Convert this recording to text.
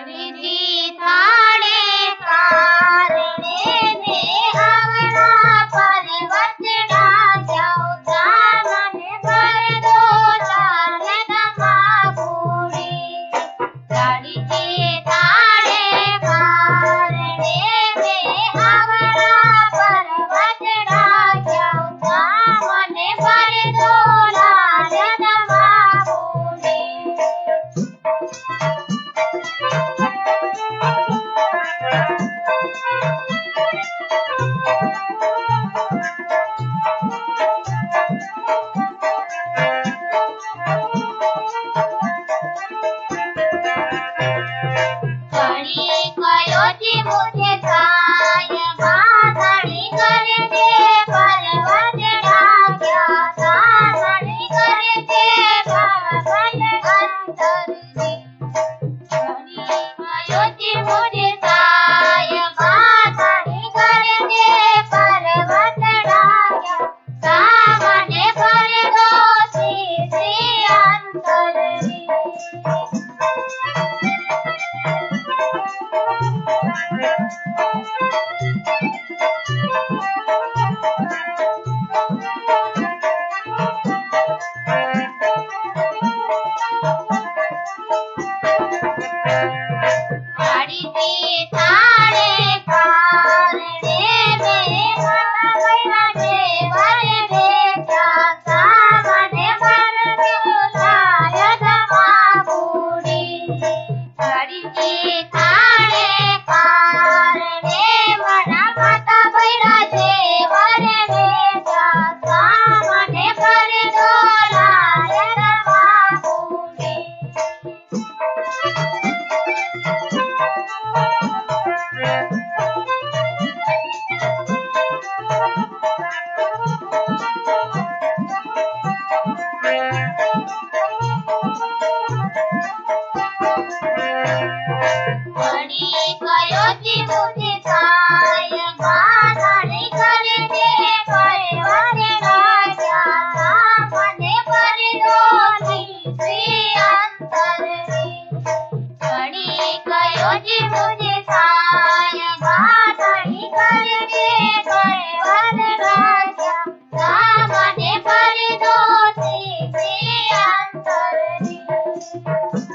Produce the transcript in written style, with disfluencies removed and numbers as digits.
हरिजी थाणे कारणे ने आवड़ा पर्वत डाक्या उतामने पर दो चाल दमागुड़ी हरिजी थाणे कारणे ने आवड़ा पर्वत डाक्या उतामने पर दो लाल दमागुड़ी घड़ी कयोची मुझे काय बाधड़ी कर दे पर्वत डाक्या सामने कर दे भवन अंतर में घड़ी कयोची मुझे काय बाधड़ी कर दे पर्वत डाक्या सामने कर दो श्री अंतर में हरिजी थाणे कारणे ने आवड़ा पर्वत डाक्या सामने पर दो लाल दमागुड़ी हरिजी थाणे कारणे आवड़ा पर्वत डाक्या सामने पर दो लाल दमागुड़ी घड़ी कयोची मुझे काय बाधड़ी कर दे पर्वत डाक्या सामने पर दो श्री अंतर में घड़ी कयोची मुझे काय बाधड़ी कर दे पर्वत डाक्या सामने पर दो श्री अंतर में